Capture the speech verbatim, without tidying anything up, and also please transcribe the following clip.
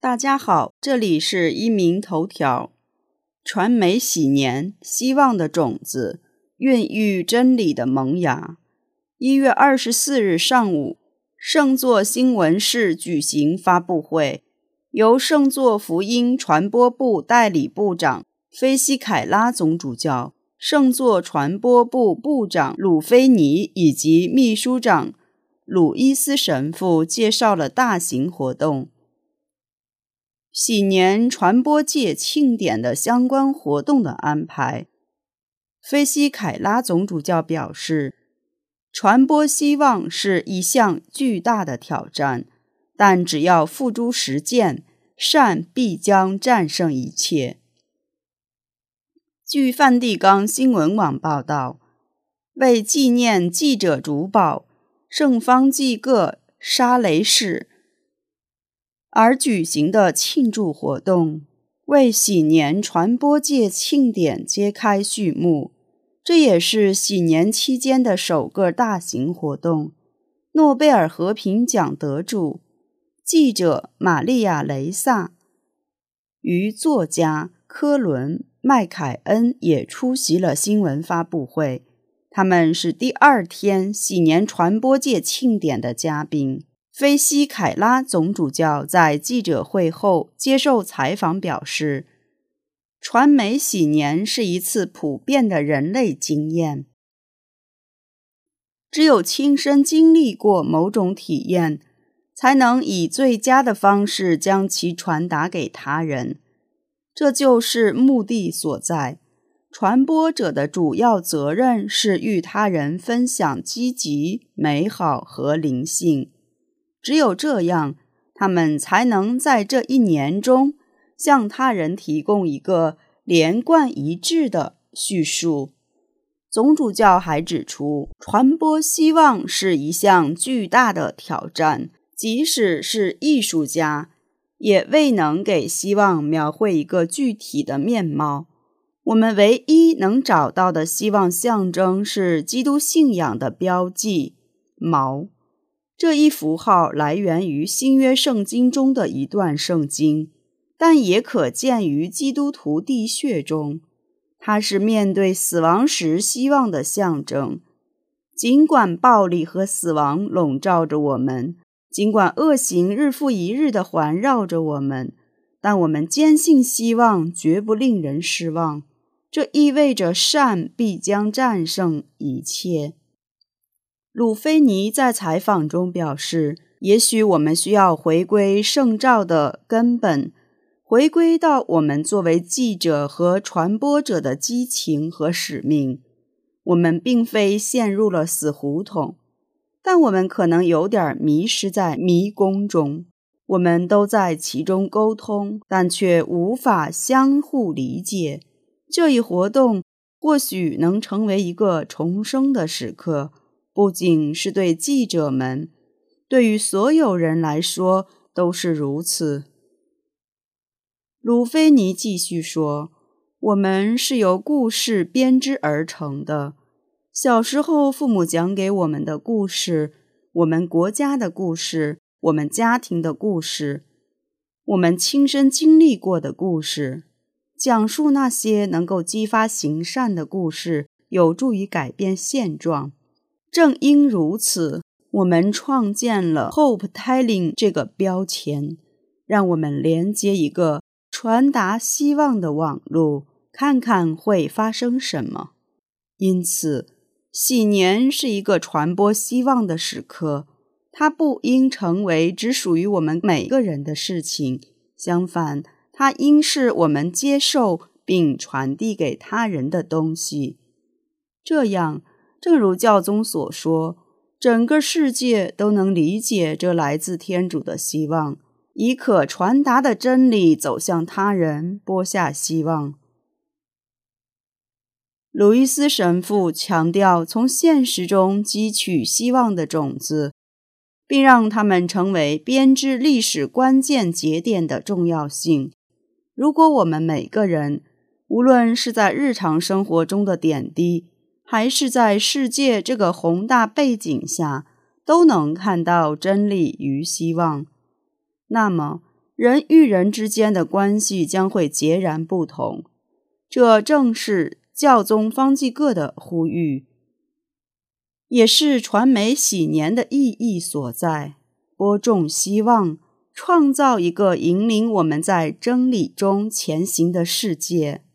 大家好，这里是一鸣头条。传媒喜年，希望的种子，孕育真理的萌芽。一月二十四日上午，圣座新闻室举行发布会，由圣座福音传播部代理部长菲西凯拉总主教、圣座传播部部长鲁菲尼以及秘书长鲁伊斯神父介绍了大型活动。喜年传播界庆典的相关活动的安排，菲西凯拉总主教表示，传播希望是一项巨大的挑战，但只要付诸实践，善必将战胜一切。据梵蒂冈新闻网报道，为纪念记者主保圣方济各沙雷氏而举行的庆祝活动，为喜年传播界庆典揭开序幕。这也是喜年期间的首个大型活动。诺贝尔和平奖得主、记者玛利亚·雷萨与作家科伦·麦凯恩也出席了新闻发布会，他们是第二天喜年传播界庆典的嘉宾。菲西凯拉总主教在记者会后接受采访表示，传媒喜年是一次普遍的人类经验，只有亲身经历过某种体验，才能以最佳的方式将其传达给他人。这就是目的所在。传播者的主要责任是与他人分享积极、美好和灵性。只有这样，他们才能在这一年中向他人提供一个连贯一致的叙述。总主教还指出，传播希望是一项巨大的挑战，即使是艺术家，也未能给希望描绘一个具体的面貌。我们唯一能找到的希望象征是基督信仰的标记——矛。这一符号来源于新约圣经中的一段圣经，但也可见于基督徒地穴中。它是面对死亡时希望的象征。尽管暴力和死亡笼罩着我们，尽管恶行日复一日地环绕着我们，但我们坚信希望绝不令人失望。这意味着善必将战胜一切。鲁菲尼在采访中表示，也许我们需要回归圣召的根本，回归到我们作为记者和传播者的激情和使命。我们并非陷入了死胡同，但我们可能有点迷失在迷宫中。我们都在其中沟通，但却无法相互理解。这一活动或许能成为一个重生的时刻，不仅是对记者们，对于所有人来说都是如此。鲁菲尼继续说，我们是由故事编织而成的。小时候父母讲给我们的故事，我们国家的故事，我们家庭的故事，我们亲身经历过的故事。讲述那些能够激发行善的故事，有助于改变现状。正因如此，我们创建了 Hope Telling 这个标签，让我们连接一个传达希望的网路，看看会发生什么。因此，喜年是一个传播希望的时刻，它不应成为只属于我们每个人的事情，相反，它应是我们接受并传递给他人的东西。这样，正如教宗所说，整个世界都能理解这来自天主的希望，以可传达的真理走向他人，播下希望。鲁伊斯神父强调从现实中汲取希望的种子，并让它们成为编织历史关键节点的重要性。如果我们每个人，无论是在日常生活中的点滴，还是在世界这个宏大背景下，都能看到真理与希望，那么人与人之间的关系将会截然不同。这正是教宗方济各的呼吁，也是传媒禧年的意义所在，播种希望，创造一个引领我们在真理中前行的世界。